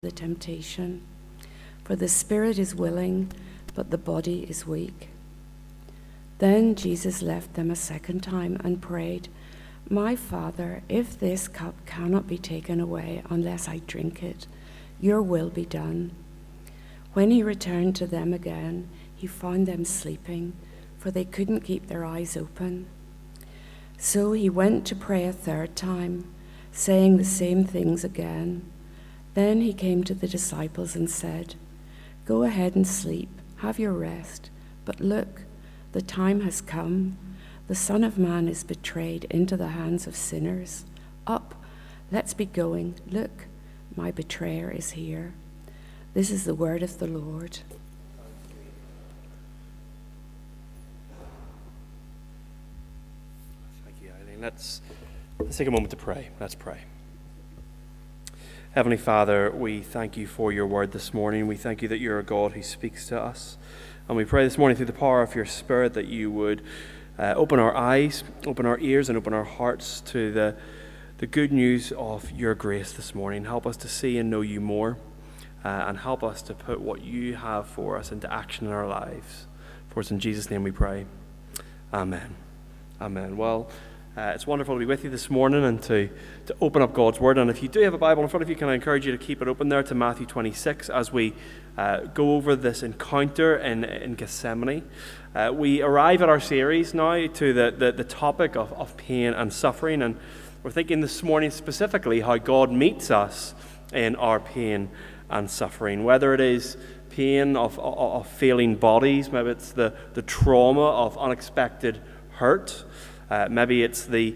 the temptation. For the spirit is willing, but the body is weak. Then Jesus left them a second time and prayed, "My Father, if this cup cannot be taken away unless I drink it, your will be done." When he returned to them again, he found them sleeping, for they couldn't keep their eyes open. So he went to pray a third time, saying the same things again. Then he came to the disciples and said, "Go ahead and sleep, have your rest. But look, the time has come. The Son of Man is betrayed into the hands of sinners. Up, let's be going. Look, my betrayer is here." This is the word of the Lord. Thank you, Eileen. Let's take a moment to pray. Let's pray. Heavenly Father, we thank you for your word this morning. We thank you that you're a God who speaks to us. And we pray this morning through the power of your Spirit that you would open our eyes, open our ears, and open our hearts to the good news of your grace this morning. Help us to see and know you more, and help us to put what you have for us into action in our lives. For it's in Jesus' name we pray. Amen. Amen. Well, it's wonderful to be with you this morning and to open up God's Word. And if you do have a Bible in front of you, can I encourage you to keep it open there to Matthew 26 as we go over this encounter in Gethsemane. We arrive at our series now to the topic of pain and suffering. And we're thinking this morning specifically how God meets us in our pain and suffering. Whether it is pain of failing bodies, maybe it's the trauma of unexpected hurt. Maybe it's the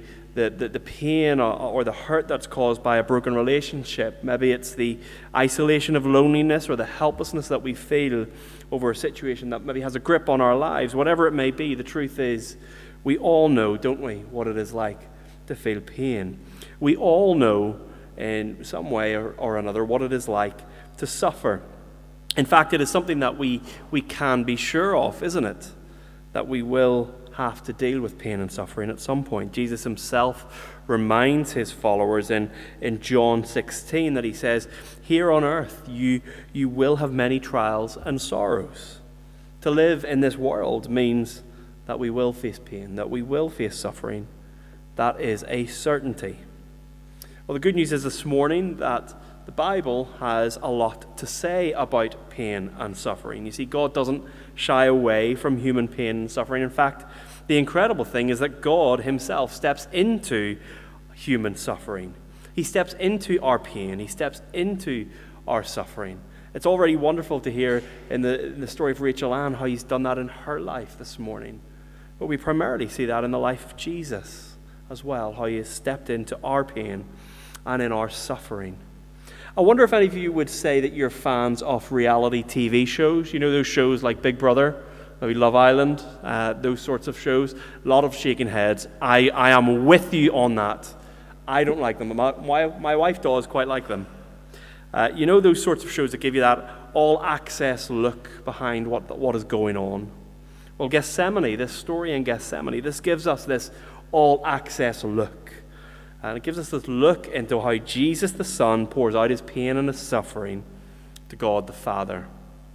pain or the hurt that's caused by a broken relationship. Maybe it's the isolation of loneliness or the helplessness that we feel over a situation that maybe has a grip on our lives. Whatever it may be, the truth is we all know, don't we, what it is like to feel pain. We all know in some way or another what it is like to suffer. In fact, it is something that we can be sure of, isn't it? That we will have to deal with pain and suffering at some point. Jesus himself reminds his followers in John 16 that he says, "Here on earth you will have many trials and sorrows." To live in this world means that we will face pain, that we will face suffering. That is a certainty. Well, the good news is this morning that the Bible has a lot to say about pain and suffering. You see, God doesn't shy away from human pain and suffering. In fact, the incredible thing is that God himself steps into human suffering. He steps into our pain. He steps into our suffering. It's already wonderful to hear in the story of Rachel Ann how he's done that in her life this morning. But we primarily see that in the life of Jesus as well, how he has stepped into our pain and in our suffering. I wonder if any of you would say that you're fans of reality TV shows. You know those shows like Big Brother, maybe Love Island, those sorts of shows. A lot of shaking heads. I am with you on that. I don't like them. My wife does quite like them. You know those sorts of shows that give you that all-access look behind what is going on. Well, Gethsemane, this story in Gethsemane, this gives us this all-access look. And it gives us this look into how Jesus the Son pours out his pain and his suffering to God the Father.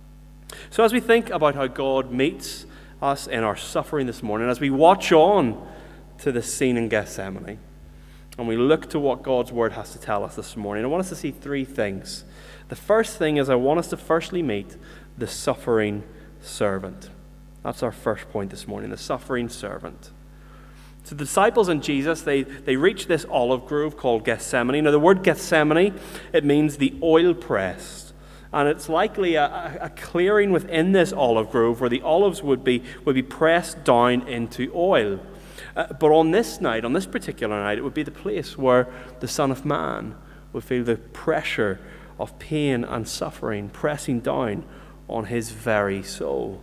So as we think about how God meets us in our suffering this morning, as we watch on to the scene in Gethsemane, and we look to what God's Word has to tell us this morning, I want us to see three things. The first thing is I want us to firstly meet the suffering servant. That's our first point this morning, the suffering servant. So the disciples and Jesus, they reach this olive grove called Gethsemane. Now the word Gethsemane, it means the oil press. And it's likely a clearing within this olive grove where the olives would be pressed down into oil. But on this night, on this particular night, it would be the place where the Son of Man would feel the pressure of pain and suffering pressing down on his very soul.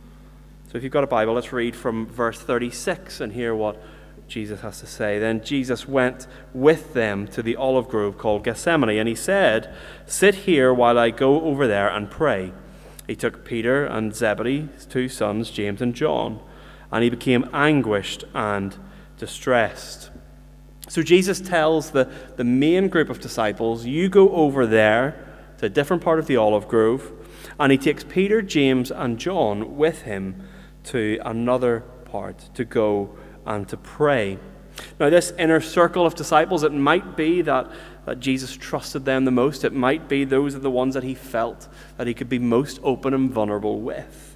So if you've got a Bible, let's read from verse 36 and hear what Jesus has to say. Then Jesus went with them to the olive grove called Gethsemane, and he said, "Sit here while I go over there and pray." He took Peter and Zebedee, his two sons, James and John, and he became anguished and distressed. So Jesus tells the main group of disciples, "You go over there to a different part of the olive grove, and he takes Peter, James, and John with him to another part to go and to pray. Now, this inner circle of disciples, it might be that Jesus trusted them the most. It might be those are the ones that he felt that he could be most open and vulnerable with.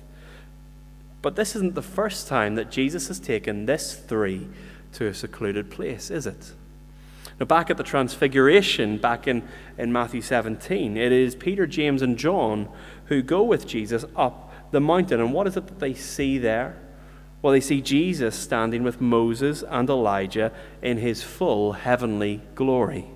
But this isn't the first time that Jesus has taken this three to a secluded place, is it? Now, back at the Transfiguration, back in Matthew 17, it is Peter, James, and John who go with Jesus up the mountain. And what is it that they see there? Well, they see Jesus standing with Moses and Elijah in his full heavenly glory.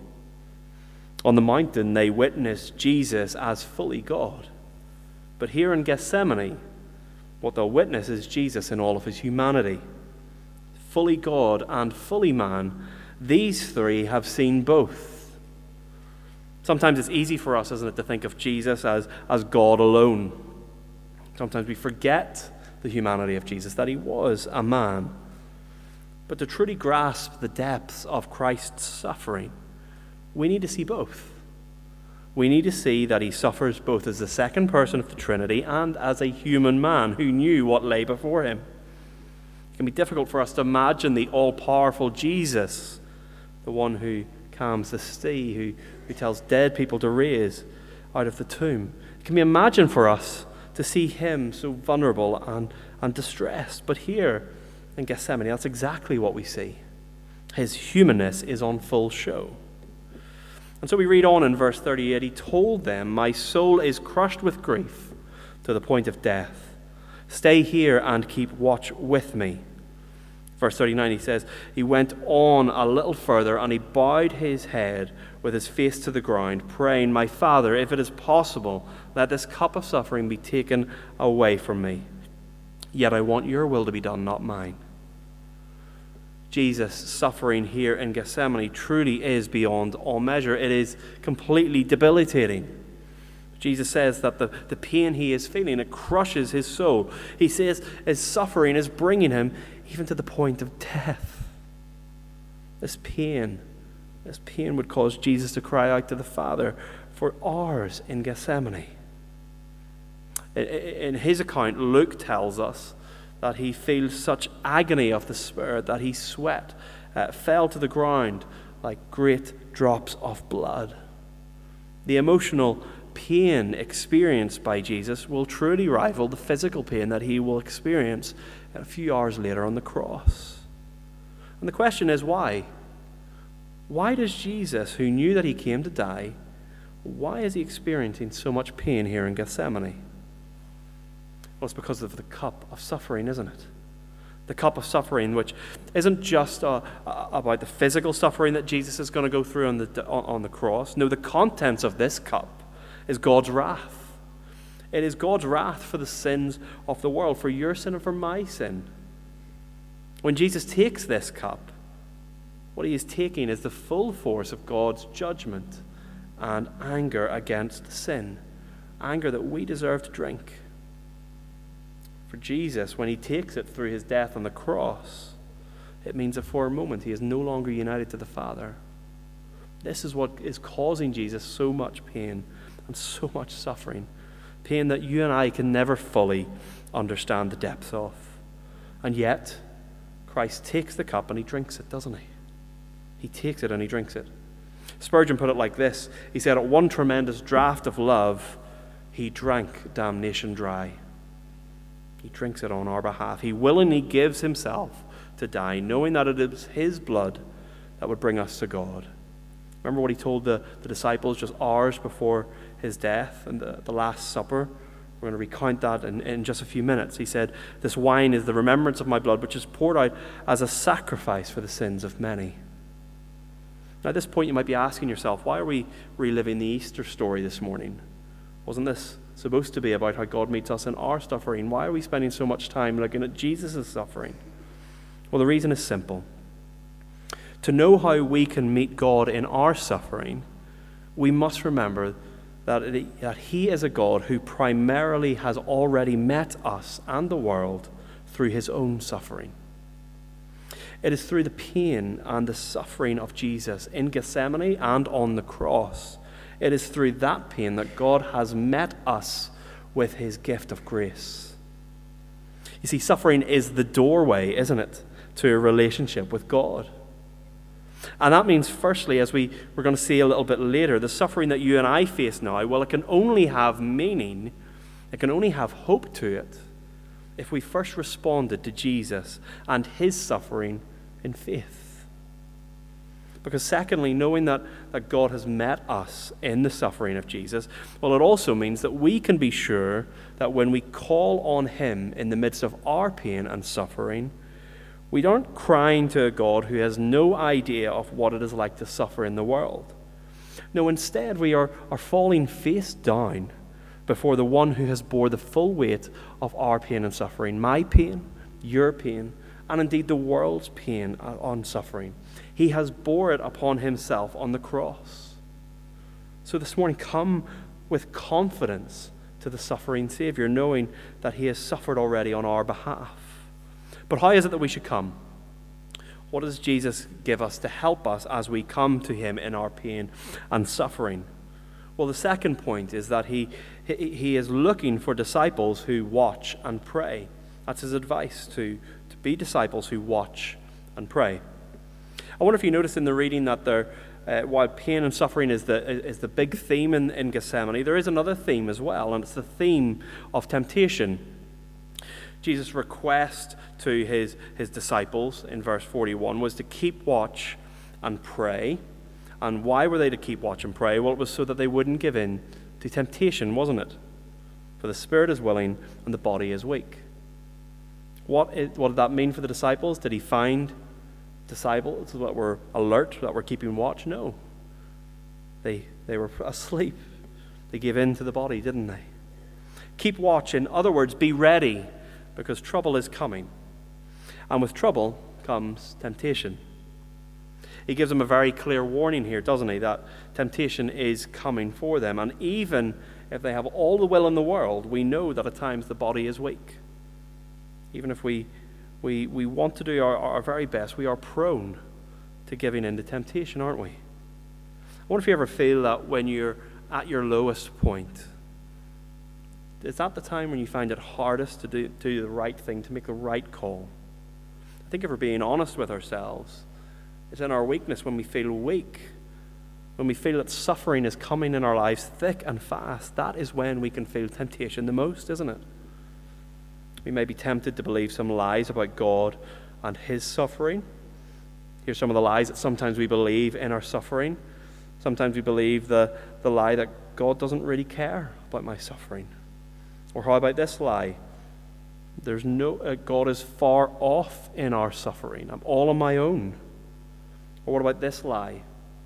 On the mountain, they witness Jesus as fully God. But here in Gethsemane, what they'll witness is Jesus in all of his humanity. Fully God and fully man, these three have seen both. Sometimes it's easy for us, isn't it, to think of Jesus as God alone. Sometimes we forget the humanity of Jesus, that he was a man. But to truly grasp the depths of Christ's suffering, we need to see both. We need to see that he suffers both as the second person of the Trinity and as a human man who knew what lay before him. It can be difficult for us to imagine the all-powerful Jesus, the one who calms the sea, who tells dead people to raise out of the tomb. It can be imagined for us to see him so vulnerable and distressed. But here in Gethsemane, that's exactly what we see. His humanness is on full show. And so we read on in verse 38, he told them, "My soul is crushed with grief to the point of death. Stay here and keep watch with me." Verse 39, he says, he went on a little further and he bowed his head with his face to the ground, praying, "My Father, if it is possible, let this cup of suffering be taken away from me. Yet I want your will to be done, not mine." Jesus' suffering here in Gethsemane truly is beyond all measure. It is completely debilitating. Jesus says that the pain he is feeling, it crushes his soul. He says his suffering is bringing him even to the point of death. This pain would cause Jesus to cry out to the Father for hours in Gethsemane. In his account, Luke tells us that he feels such agony of the spirit that his sweat fell to the ground like great drops of blood. The emotional pain experienced by Jesus will truly rival the physical pain that he will experience a few hours later on the cross. And the question is, why? Why does Jesus, who knew that he came to die, why is he experiencing so much pain here in Gethsemane? Well, it's because of the cup of suffering, isn't it? The cup of suffering, which isn't just about the physical suffering that Jesus is going to go through on the cross. No, the contents of this cup is God's wrath. It is God's wrath for the sins of the world, for your sin and for my sin. When Jesus takes this cup, what he is taking is the full force of God's judgment and anger against sin, anger that we deserve to drink. For Jesus, when he takes it through his death on the cross, it means that for a moment he is no longer united to the Father. This is what is causing Jesus so much pain and so much suffering, pain that you and I can never fully understand the depth of. And yet, Christ takes the cup and he drinks it, doesn't he? He takes it and he drinks it. Spurgeon put it like this. He said, "At one tremendous draught of love, he drank damnation dry." He drinks it on our behalf. He willingly gives himself to die, knowing that it is his blood that would bring us to God. Remember what he told the disciples just hours before his death and the Last Supper? We're going to recount that in just a few minutes. He said, "This wine is the remembrance of my blood, which is poured out as a sacrifice for the sins of many." Now, at this point, you might be asking yourself, why are we reliving the Easter story this morning? Wasn't this supposed to be about how God meets us in our suffering? Why are we spending so much time looking at Jesus' suffering? Well, the reason is simple. To know how we can meet God in our suffering, we must remember that he is a God who primarily has already met us and the world through his own suffering. It is through the pain and the suffering of Jesus in Gethsemane and on the cross It is through that pain that God has met us with his gift of grace. You see, suffering is the doorway, isn't it, to a relationship with God. And that means, firstly, as we're going to see a little bit later, the suffering that you and I face now, well, it can only have meaning, it can only have hope to it, if we first responded to Jesus and his suffering in faith. Because secondly, knowing that God has met us in the suffering of Jesus, well, it also means that we can be sure that when we call on him in the midst of our pain and suffering, we aren't crying to a God who has no idea of what it is like to suffer in the world. No, instead we are falling face down before the one who has bore the full weight of our pain and suffering, my pain, your pain, and indeed the world's pain and suffering. He has bore it upon himself on the cross. So this morning, come with confidence to the suffering Savior, knowing that he has suffered already on our behalf. But how is it that we should come? What does Jesus give us to help us as we come to him in our pain and suffering? Well, the second point is that he is looking for disciples who watch and pray. That's his advice, to be disciples who watch and pray. I wonder if you noticed in the reading that while pain and suffering is the big theme in Gethsemane, there is another theme as well, and it's the theme of temptation. Jesus' request to his disciples in verse 41 was to keep watch and pray. And why were they to keep watch and pray? Well, it was so that they wouldn't give in to temptation, wasn't it? For the spirit is willing and the body is weak. What did that mean for the disciples? Did he find disciples that were alert, that were keeping watch? No. They were asleep. They gave in to the body, didn't they? Keep watch, in other words, be ready, because trouble is coming. And with trouble comes temptation. He gives them a very clear warning here, doesn't he, that temptation is coming for them. And even if they have all the will in the world, we know that at times the body is weak. Even if we want to do our very best, we are prone to giving in to temptation, aren't we? I wonder if you ever feel that when you're at your lowest point, is that the time when you find it hardest to do the right thing, to make the right call? I think if we're being honest with ourselves, it's in our weakness when we feel weak, when we feel that suffering is coming in our lives thick and fast. That is when we can feel temptation the most, isn't it? We may be tempted to believe some lies about God and his suffering. Here's some of the lies that sometimes we believe in our suffering. Sometimes we believe the lie that God doesn't really care about my suffering. Or how about this lie? There's no God is far off in our suffering. I'm all on my own. Or what about this lie?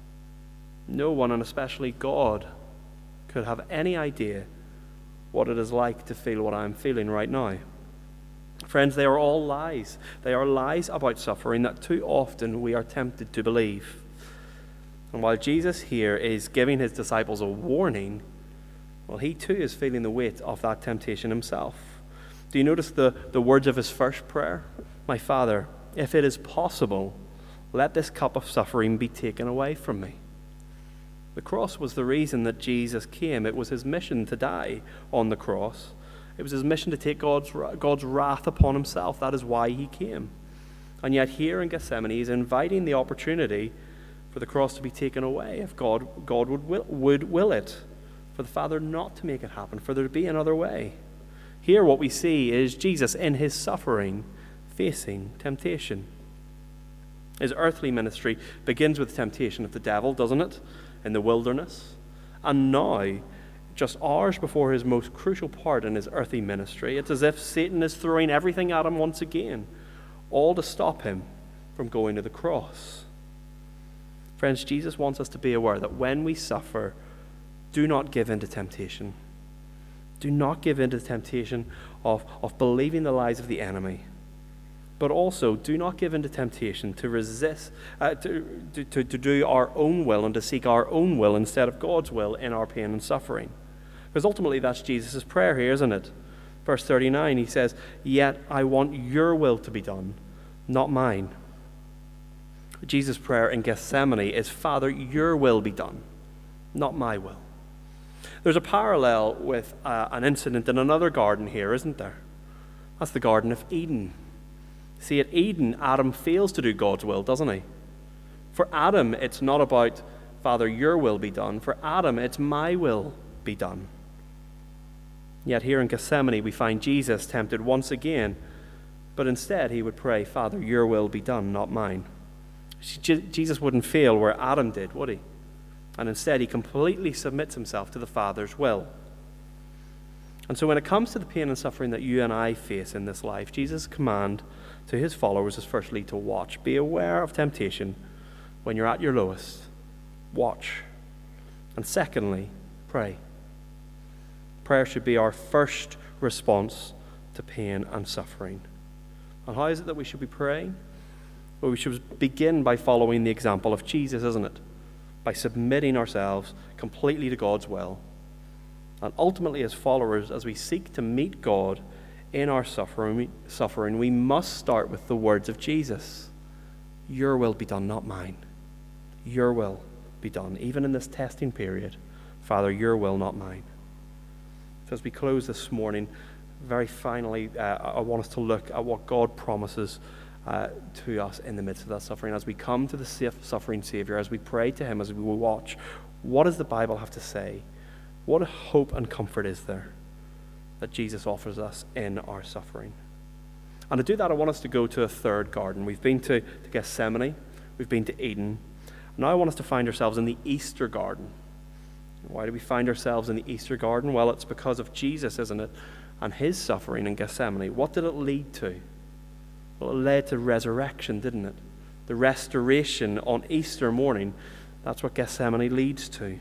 No one, and especially God, could have any idea what it is like to feel what I'm feeling right now. Friends, they are all lies. They are lies about suffering that too often we are tempted to believe. And while Jesus here is giving his disciples a warning, well, he too is feeling the weight of that temptation himself. Do you notice the words of his first prayer? My Father, if it is possible, let this cup of suffering be taken away from me. The cross was the reason that Jesus came. It was his mission to die on the cross. It was his mission to take God's wrath upon himself. That is why he came. And yet here in Gethsemane, he's inviting the opportunity for the cross to be taken away if God would will it, for the Father not to make it happen, for there to be another way. Here what we see is Jesus in his suffering facing temptation. His earthly ministry begins with temptation of the devil, doesn't it? In the wilderness. And now, just hours before his most crucial part in his earthly ministry, it's as if Satan is throwing everything at him once again, all to stop him from going to the cross. Friends, Jesus wants us to be aware that when we suffer, do not give in to temptation. Do not give in to the temptation of believing the lies of the enemy. But also, do not give in to temptation to resist, to do our own will and to seek our own will instead of God's will in our pain and suffering. Because ultimately that's Jesus' prayer here, isn't it? Verse 39, he says, yet I want your will to be done, not mine. Jesus' prayer in Gethsemane is, Father, your will be done, not my will. There's a parallel with an incident in another garden here, isn't there? That's the Garden of Eden. See, at Eden, Adam fails to do God's will, doesn't he? For Adam, it's not about, Father, your will be done. For Adam, it's my will be done. Yet here in Gethsemane, we find Jesus tempted once again, but instead he would pray, Father, your will be done, not mine. Jesus wouldn't fail where Adam did, would he? And instead he completely submits himself to the Father's will. And so when it comes to the pain and suffering that you and I face in this life, Jesus' command to his followers is firstly to watch. Be aware of temptation when you're at your lowest. Watch. And secondly, pray. Prayer should be our first response to pain and suffering. And how is it that we should be praying? Well, we should begin by following the example of Jesus, isn't it? By submitting ourselves completely to God's will. And ultimately, as followers, as we seek to meet God in our suffering, we must start with the words of Jesus. Your will be done, not mine. Your will be done. Even in this testing period, Father, your will, not mine. So as we close this morning, very finally, I want us to look at what God promises to us in the midst of that suffering. As we come to the suffering Savior, as we pray to him, as we watch, what does the Bible have to say? What hope and comfort is there that Jesus offers us in our suffering? And to do that, I want us to go to a third garden. We've been to Gethsemane, we've been to Eden. Now I want us to find ourselves in the Easter garden. Why do we find ourselves in the Easter garden? Well, it's because of Jesus, isn't it? And his suffering in Gethsemane. What did it lead to? Well, it led to resurrection, didn't it? The restoration on Easter morning. That's what Gethsemane leads to.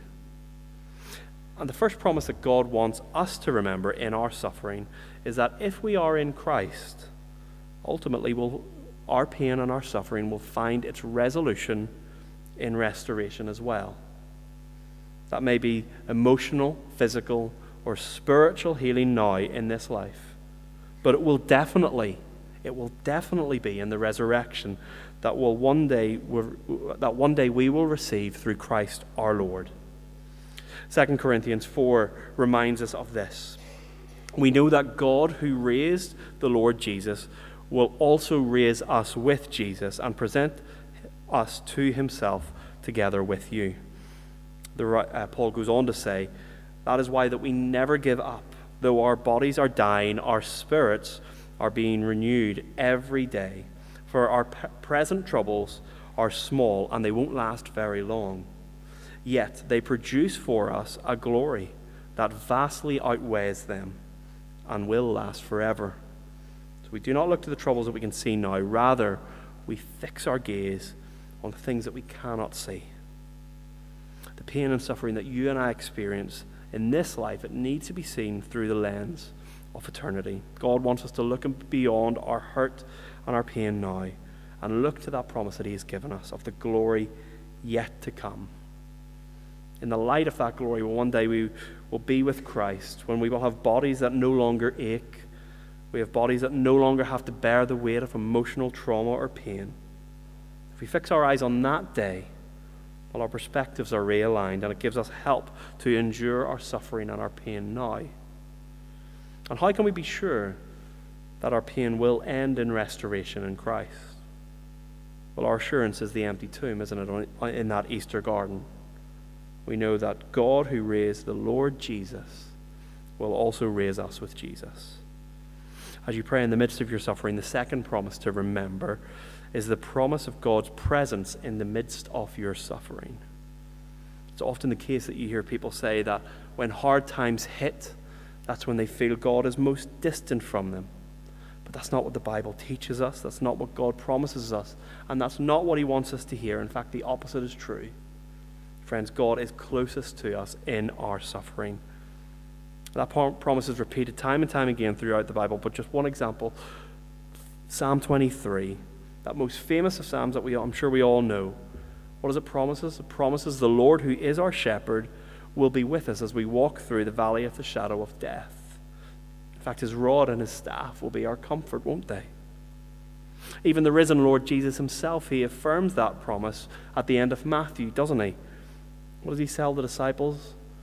And the first promise that God wants us to remember in our suffering is that if we are in Christ, ultimately our pain and our suffering will find its resolution in restoration as well. That may be emotional, physical, or spiritual healing now in this life. But it will definitely be in the resurrection that one day we will receive through Christ our Lord. 2 Corinthians 4 reminds us of this. We know that God who raised the Lord Jesus will also raise us with Jesus and present us to himself together with you. Paul goes on to say, that is why that we never give up. Though our bodies are dying, our spirits are being renewed every day. For our present troubles are small and they won't last very long. Yet they produce for us a glory that vastly outweighs them and will last forever. So we do not look to the troubles that we can see now. Rather, we fix our gaze on the things that we cannot see. The pain and suffering that you and I experience in this life, it needs to be seen through the lens of eternity. God wants us to look beyond our hurt and our pain now and look to that promise that he has given us of the glory yet to come. In the light of that glory, one day we will be with Christ, when we will have bodies that no longer ache. We have bodies that no longer have to bear the weight of emotional trauma or pain. If we fix our eyes on that day, well, our perspectives are realigned and it gives us help to endure our suffering and our pain now. And how can we be sure that our pain will end in restoration in Christ? Well, our assurance is the empty tomb, isn't it, in that Easter garden? We know that God who raised the Lord Jesus will also raise us with Jesus. As you pray in the midst of your suffering, the second promise to remember is the promise of God's presence in the midst of your suffering. It's often the case that you hear people say that when hard times hit, that's when they feel God is most distant from them. But that's not what the Bible teaches us. That's not what God promises us. And that's not what he wants us to hear. In fact, the opposite is true. Friends, God is closest to us in our suffering. That promise is repeated time and time again throughout the Bible, but just one example, Psalm 23, that most famous of Psalms that I'm sure we all know. What does it promise us? It promises the Lord who is our shepherd will be with us as we walk through the valley of the shadow of death. In fact, his rod and his staff will be our comfort, won't they? Even the risen Lord Jesus himself, he affirms that promise at the end of Matthew, doesn't he? What does he tell the disciples?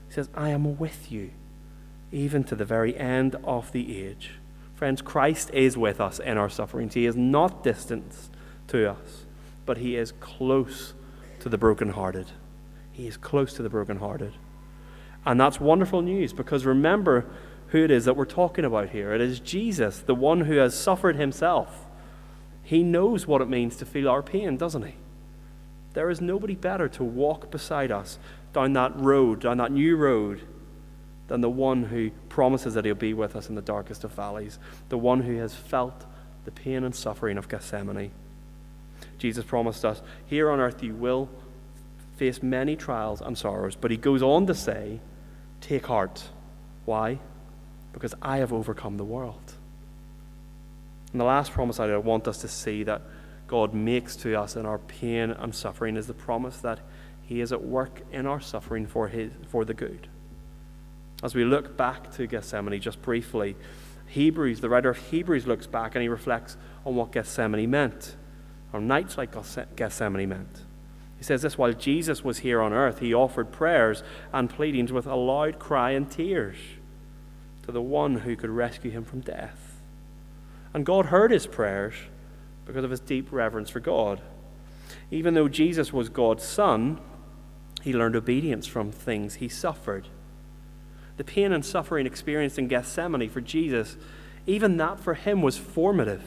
He says, I am with you, even to the very end of the age. Friends, Christ is with us in our sufferings. He is not distant to us, but he is close to the brokenhearted. He is close to the brokenhearted. And that's wonderful news, because remember who it is that we're talking about here. It is Jesus, the one who has suffered himself. He knows what it means to feel our pain, doesn't he? There is nobody better to walk beside us down that road, down that new road, than the one who promises that he'll be with us in the darkest of valleys, the one who has felt the pain and suffering of Gethsemane. Jesus promised us, here on earth you will face many trials and sorrows, but he goes on to say, take heart. Why? Because I have overcome the world. And the last promise I want us to see that God makes to us in our pain and suffering is the promise that he is at work in our suffering for the good. As we look back to Gethsemane just briefly, the writer of Hebrews looks back and he reflects on what Gethsemane meant, or nights like Gethsemane meant. He says this: while Jesus was here on earth, he offered prayers and pleadings with a loud cry and tears to the one who could rescue him from death. And God heard his prayers because of his deep reverence for God. Even though Jesus was God's son, he learned obedience from things he suffered. The pain and suffering experienced in Gethsemane for Jesus, even that for him was formative.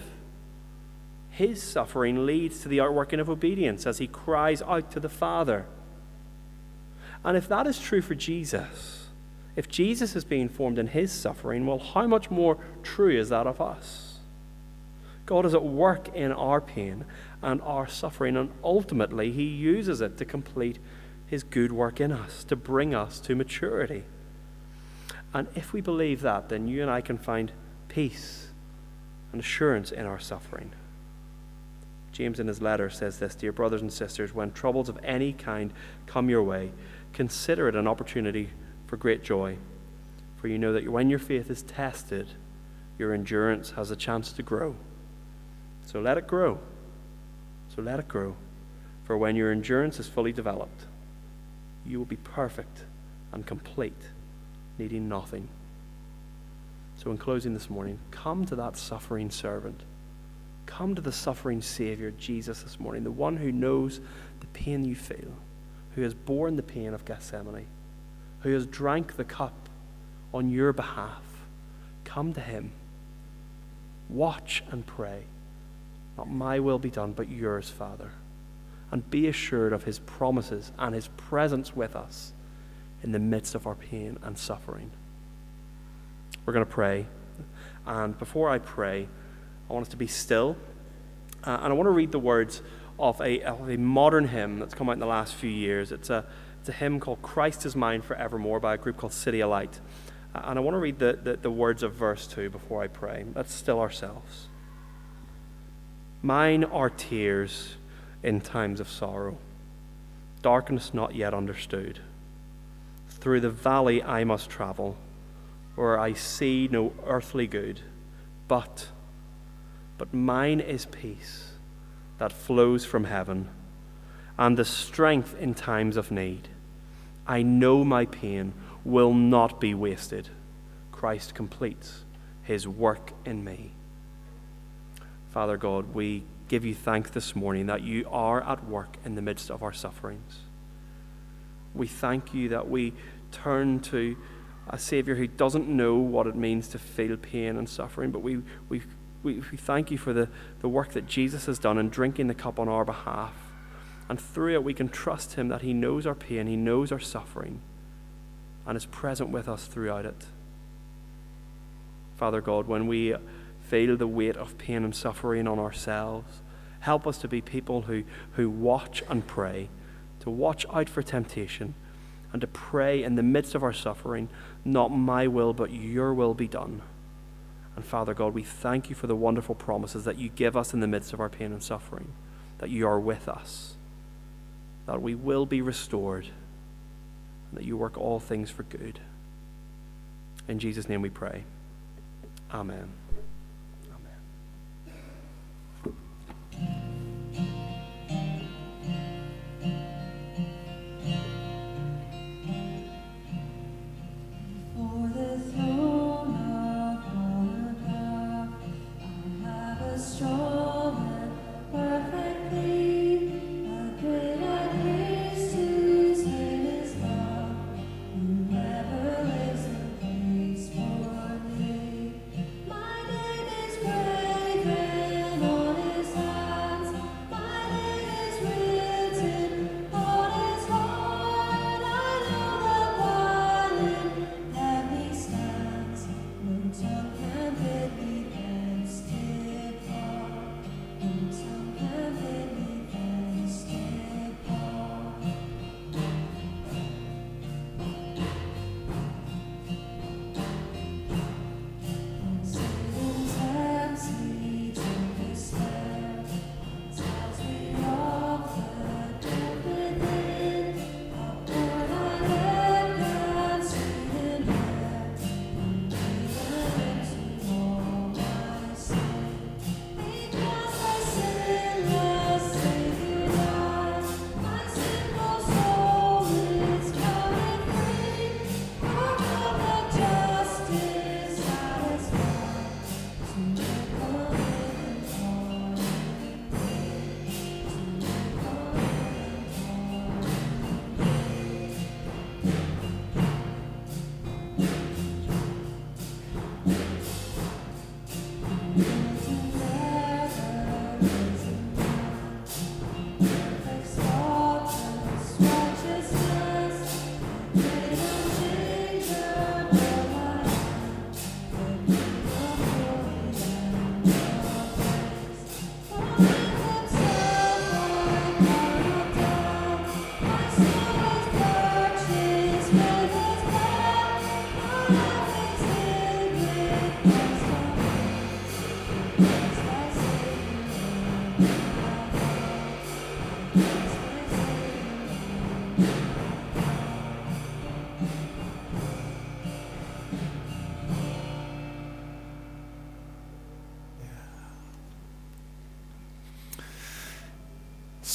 His suffering leads to the outworking of obedience as he cries out to the Father. And if that is true for Jesus, if Jesus is being formed in his suffering, well, how much more true is that of us? God is at work in our pain and our suffering, and ultimately he uses it to complete his good work in us, to bring us to maturity. And if we believe that, then you and I can find peace and assurance in our suffering. James in his letter says this: dear brothers and sisters, when troubles of any kind come your way, consider it an opportunity for great joy. For you know that when your faith is tested, your endurance has a chance to grow. So let it grow. For when your endurance is fully developed, you will be perfect and complete, needing nothing. So in closing this morning, come to that suffering servant. Come to the suffering Savior, Jesus, this morning, the one who knows the pain you feel, who has borne the pain of Gethsemane, who has drank the cup on your behalf. Come to him. Watch and pray. Not my will be done, but yours, Father. And be assured of his promises and his presence with us in the midst of our pain and suffering. We're going to pray. And before I pray, I want us to be still. And I want to read the words of a modern hymn that's come out in the last few years. It's a hymn called Christ is Mine Forevermore by a group called City of Light. And I want to read the words of verse 2 before I pray. Let's still ourselves. Mine are tears in times of sorrow, darkness not yet understood. Through the valley I must travel, where I see no earthly good, but mine is peace that flows from heaven, and the strength in times of need. I know my pain will not be wasted. Christ completes his work in me. Father God, we give you thanks this morning that you are at work in the midst of our sufferings. We thank you that we turn to a Savior who doesn't know what it means to feel pain and suffering, but we thank you for the work that Jesus has done in drinking the cup on our behalf. And through it we can trust him that he knows our pain, he knows our suffering, and is present with us throughout it. Father God, when we feel the weight of pain and suffering on ourselves, help us to be people who watch and pray, to watch out for temptation, and to pray in the midst of our suffering, not my will, but your will be done. And Father God, we thank you for the wonderful promises that you give us in the midst of our pain and suffering, that you are with us, that we will be restored, and that you work all things for good. In Jesus' name we pray. Amen.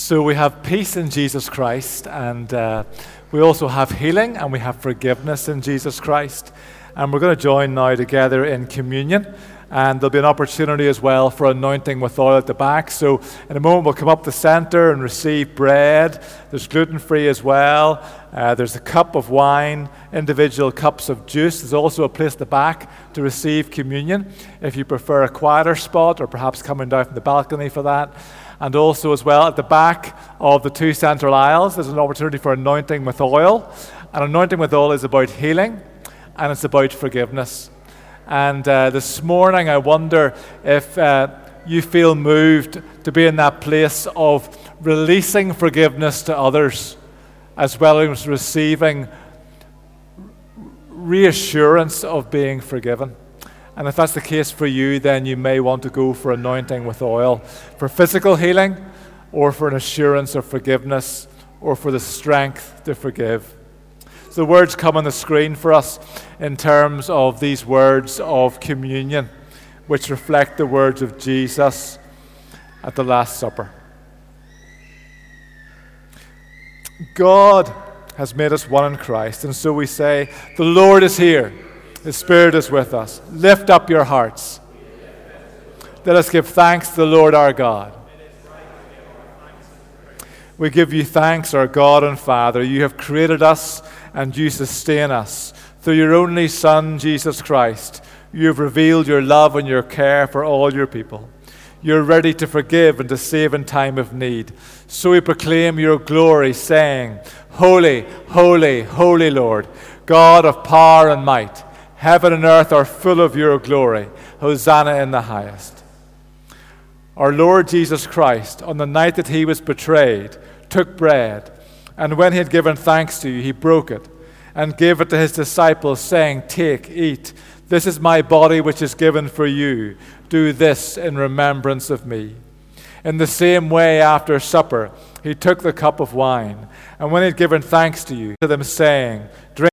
So we have peace in Jesus Christ, and we also have healing, and we have forgiveness in Jesus Christ. And we're going to join now together in communion, and there'll be an opportunity as well for anointing with oil at the back. So in a moment we'll come up the center and receive bread. There's gluten-free as well. There's a cup of wine, individual cups of juice. There's also a place at the back to receive communion if you prefer a quieter spot, or perhaps coming down from the balcony for that. And also as well, at the back of the two central aisles, there's an opportunity for anointing with oil. And anointing with oil is about healing, and it's about forgiveness. And this morning, I wonder if you feel moved to be in that place of releasing forgiveness to others, as well as receiving reassurance of being forgiven. And if that's the case for you, then you may want to go for anointing with oil for physical healing, or for an assurance of forgiveness, or for the strength to forgive. So the words come on the screen for us in terms of these words of communion, which reflect the words of Jesus at the Last Supper. God has made us one in Christ, and so we say, the Lord is here. His Spirit is with us. Lift up your hearts. Let us give thanks to the Lord our God. We give you thanks, our God and Father. You have created us and you sustain us. Through your only Son, Jesus Christ, you have revealed your love and your care for all your people. You're ready to forgive and to save in time of need. So we proclaim your glory, saying, Holy, holy, holy Lord, God of power and might. Heaven and earth are full of your glory. Hosanna in the highest. Our Lord Jesus Christ, on the night that he was betrayed, took bread, and when he had given thanks to you, he broke it and gave it to his disciples, saying, Take, eat. This is my body which is given for you. Do this in remembrance of me. In the same way, after supper, he took the cup of wine, and when he had given thanks to you, to them saying, Drink